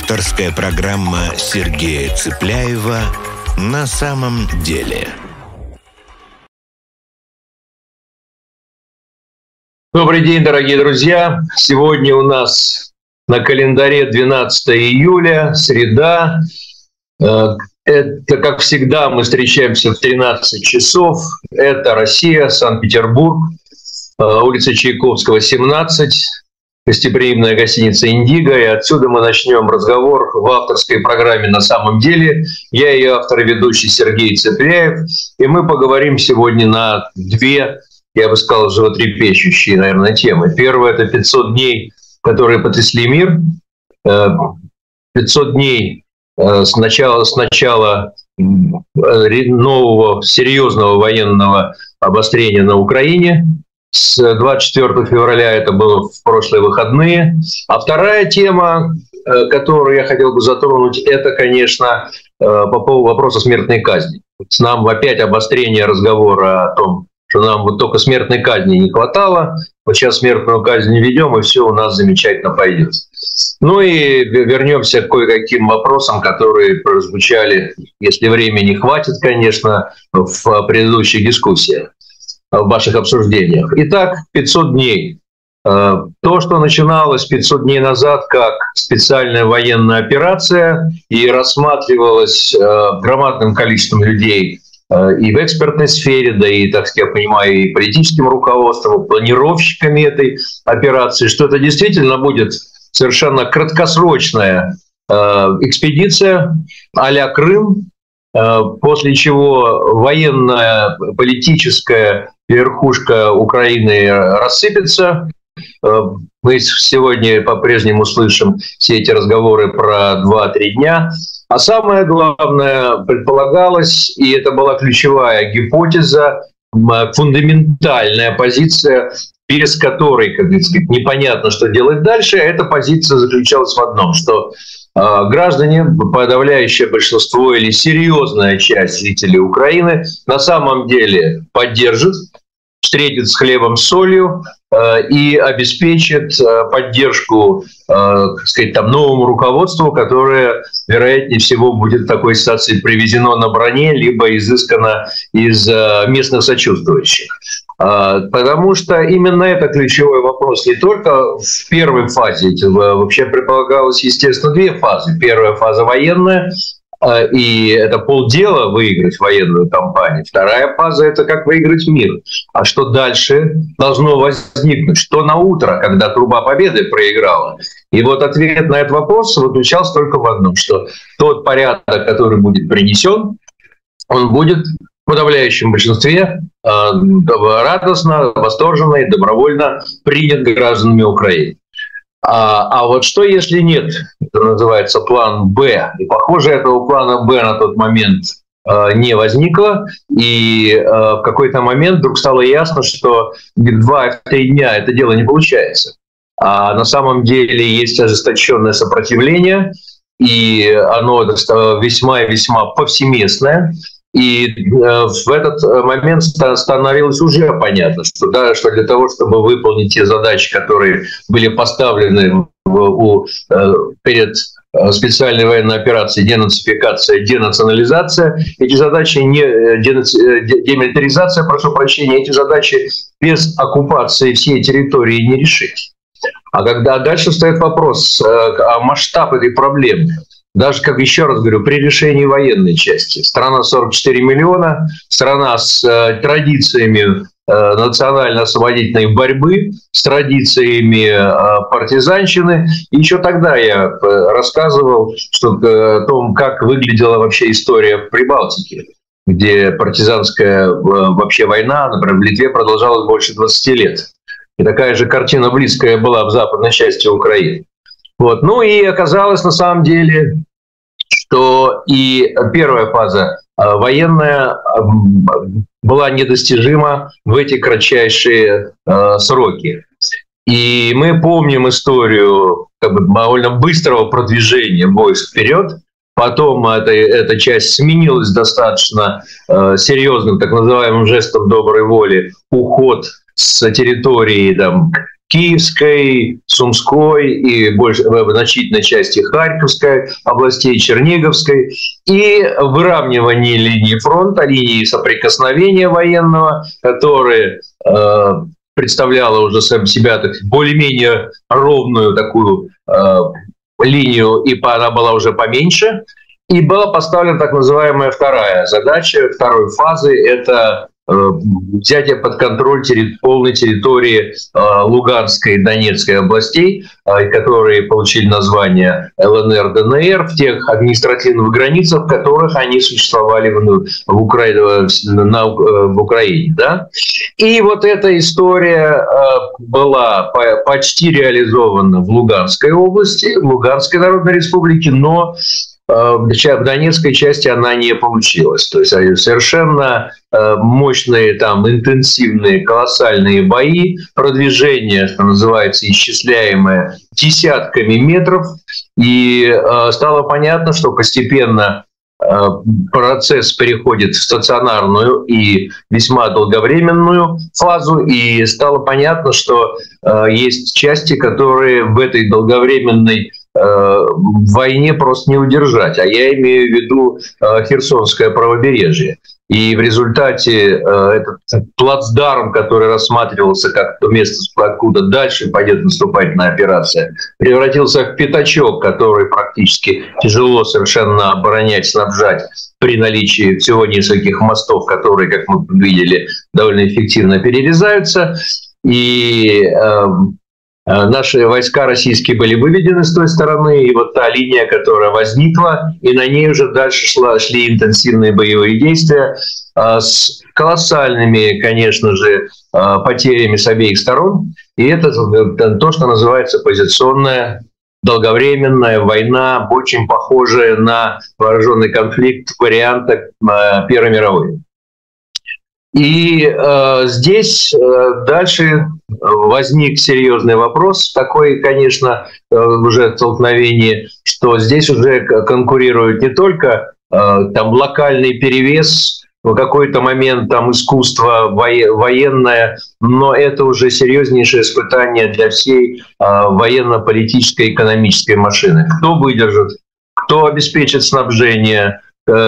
Авторская программа Сергея Цыпляева «На самом деле». Добрый день, дорогие друзья! Сегодня у нас на календаре 12 июля, среда. Это, как всегда, мы встречаемся в 13 часов. Это Россия, Санкт-Петербург, улица Чайковского, 17, гостеприимная гостиница «Индиго». И отсюда мы начнем разговор в авторской программе «На самом деле». Я ее автор и ведущий Сергей Цыпляев. И мы поговорим сегодня на две, я бы сказал, животрепещущие, наверное, темы. Первое – это 500 дней, которые потрясли мир. 500 дней с начала нового серьезного военного обострения на Украине. С 24 февраля это было в прошлые выходные. А вторая тема, которую я хотел бы затронуть, это, конечно, по поводу вопроса смертной казни. Нам опять обострение разговора о том, что нам вот только смертной казни не хватало. Вот сейчас смертную казнь не ведем, и все у нас замечательно пойдет. Ну и вернемся к кое-каким вопросам, которые прозвучали, если времени хватит, конечно, в предыдущих дискуссиях, в ваших обсуждениях. Итак, 500 дней. То, что начиналось 500 дней назад как специальная военная операция и рассматривалась громадным количеством людей и в экспертной сфере, да и, так сказать, я понимаю, и политическим руководством, и планировщиками этой операции, что это действительно будет совершенно краткосрочная экспедиция а-ля Крым, после чего военная, политическая верхушка Украины рассыпется. Мы сегодня по-прежнему слышим все эти разговоры про 2-3 дня. А самое главное, предполагалось, и это была ключевая гипотеза, фундаментальная позиция, без которой, как сказать, непонятно, что делать дальше. Эта позиция заключалась в одном, что граждане, подавляющее большинство или серьезная часть жителей Украины на самом деле поддержат, встретит с хлебом с солью и обеспечит поддержку, так сказать, там, новому руководству, которое, вероятнее всего, будет в такой ситуации привезено на броне, либо изыскано из местных сочувствующих. Потому что именно это ключевой вопрос. Не только в первой фазе, вообще предполагалось, естественно, две фазы. Первая фаза военная, и это полдела выиграть военную кампанию. Вторая фаза – это как выиграть мир. А что дальше должно возникнуть? Что на утро, когда труба победы проиграла? И вот ответ на этот вопрос заключался только в одном, что тот порядок, который будет принесен, он будет в подавляющем большинстве радостно, восторженно и добровольно принят гражданами Украины. А вот что, если нет? Это называется план «Б». И, похоже, этого плана «Б» на тот момент не возникло. И в какой-то момент вдруг стало ясно, что 2-3 дня это дело не получается. А на самом деле есть ожесточенное сопротивление, и оно весьма и весьма повсеместное. И в этот момент становилось уже понятно, что, да, что для того, чтобы выполнить те задачи, которые были поставлены перед специальной военной операцией денацификация, денационализация, эти задачи не демилитаризация, прошу прощения, эти задачи без оккупации всей территории не решить. А когда дальше стоит вопрос о масштабе этой проблемы. Даже, как еще раз говорю, при решении военной части. Страна 44 миллиона, страна с традициями национально-освободительной борьбы, с традициями партизанщины. И еще тогда я рассказывал о том, как выглядела вообще история в Прибалтике, где партизанская вообще война, например, в Литве продолжалась больше 20 лет. И такая же картина близкая была в западной части Украины. Вот. Ну и оказалось на самом деле, что и первая фаза военная была недостижима в эти кратчайшие сроки. И мы помним историю довольно быстрого продвижения войск вперед. Потом эта часть сменилась достаточно серьезным так называемым жестом доброй воли, уход с территории Киевской, Сумской и в значительной части Харьковской областей, Черниговской, и выравнивание линии фронта, линии соприкосновения военного, которые представляла уже себя более-менее ровную такую линию, и она была уже поменьше. И была поставлена так называемая вторая задача, второй фазы – это взятие под контроль полной территории Луганской и Донецкой областей, которые получили название ЛНР, ДНР, в тех административных границах, в которых они существовали в Украине. Да? И вот эта история была почти реализована в Луганской области, в Луганской Народной Республике, но в Донецкой части она не получилась. То есть совершенно мощные, там, интенсивные, колоссальные бои, продвижение, что называется, исчисляемое десятками метров. И стало понятно, что постепенно процесс переходит в стационарную и весьма долговременную фазу, и стало понятно, что есть части, которые в этой долговременной войне просто не удержать. А я имею в виду Херсонское правобережье. И в результате этот плацдарм, который рассматривался как то место, откуда дальше пойдет наступательная операция, превратился в пятачок, который практически тяжело совершенно оборонять, снабжать при наличии всего нескольких мостов, которые, как мы видели, довольно эффективно перерезаются. И наши войска российские были выведены с той стороны, и вот та линия, которая возникла, и на ней уже дальше шли интенсивные боевые действия с колоссальными, конечно же, потерями с обеих сторон. И это то, что называется позиционная долговременная война, очень похожая на вооруженный конфликт варианта Первой мировой. И здесь дальше возник серьезный вопрос, такой, конечно, уже столкновение, что здесь уже конкурирует не только там локальный перевес, в какой-то момент там искусство военное, но это уже серьезнейшее испытание для всей военно-политической экономической машины. Кто выдержит, кто обеспечит снабжение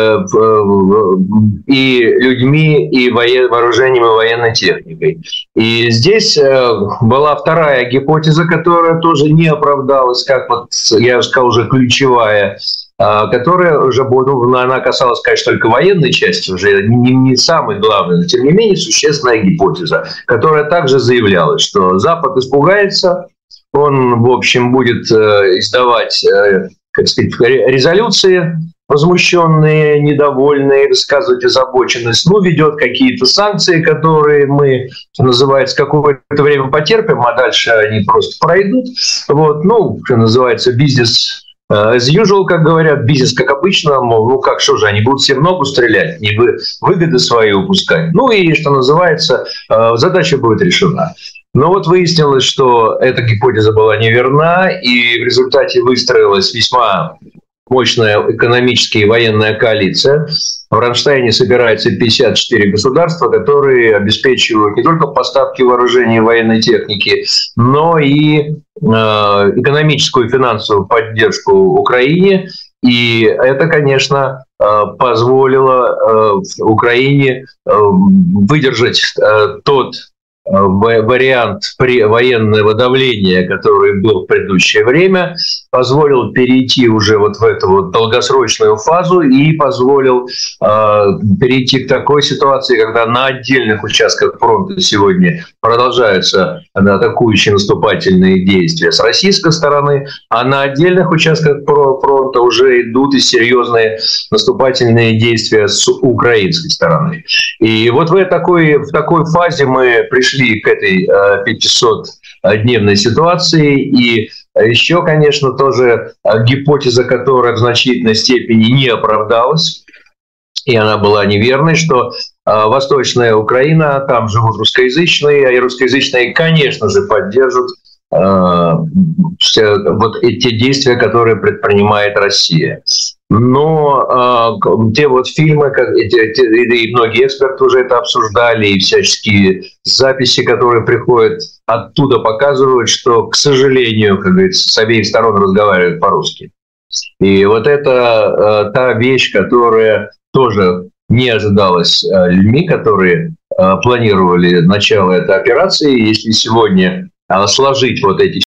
и людьми, и вооружением, и военной техникой. И здесь была вторая гипотеза, которая тоже не оправдалась, как вот я сказал, уже ключевая, которая уже, она касалась, конечно, только военной части, уже не самой главной, но тем не менее существенная гипотеза, которая также заявляла, что Запад испугается, он, в общем, будет издавать, как сказать, резолюции, возмущенные, недовольные, высказывать озабоченность, ведет какие-то санкции, которые мы, что называется, какое-то время потерпим, а дальше они просто пройдут. Вот, что называется, бизнес as usual, как говорят, бизнес как обычно, мол, что же, они будут все в ногу стрелять, не выгоды свои упускать. И, что называется, задача будет решена. Но вот выяснилось, что эта гипотеза была неверна, и в результате выстроилась весьма мощная экономическая и военная коалиция. В Рамштайне собирается 54 государства, которые обеспечивают не только поставки вооружений и военной техники, но и экономическую и финансовую поддержку Украине. И это, конечно, позволило Украине выдержать тот вариант военного давления, который был в предыдущее время, позволил перейти уже вот в эту вот долгосрочную фазу и позволил перейти к такой ситуации, когда на отдельных участках фронта сегодня продолжаются атакующие наступательные действия с российской стороны, а на отдельных участках фронта уже идут и серьезные наступательные действия с украинской стороны. И вот в такой фазе мы пришли к этой 500-дневной ситуации. И еще, конечно, тоже гипотеза, которая в значительной степени не оправдалась, и она была неверной, что Восточная Украина, там живут русскоязычные, и русскоязычные, конечно же, поддержат вот эти действия, которые предпринимает Россия. Но те вот фильмы, и многие эксперты уже это обсуждали, и всяческие записи, которые приходят оттуда, показывают, что, к сожалению, как говорится, с обеих сторон разговаривают по-русски. И вот это та вещь, которая тоже не ожидалась людьми, которые планировали начало этой операции. Если сегодня сложить вот эти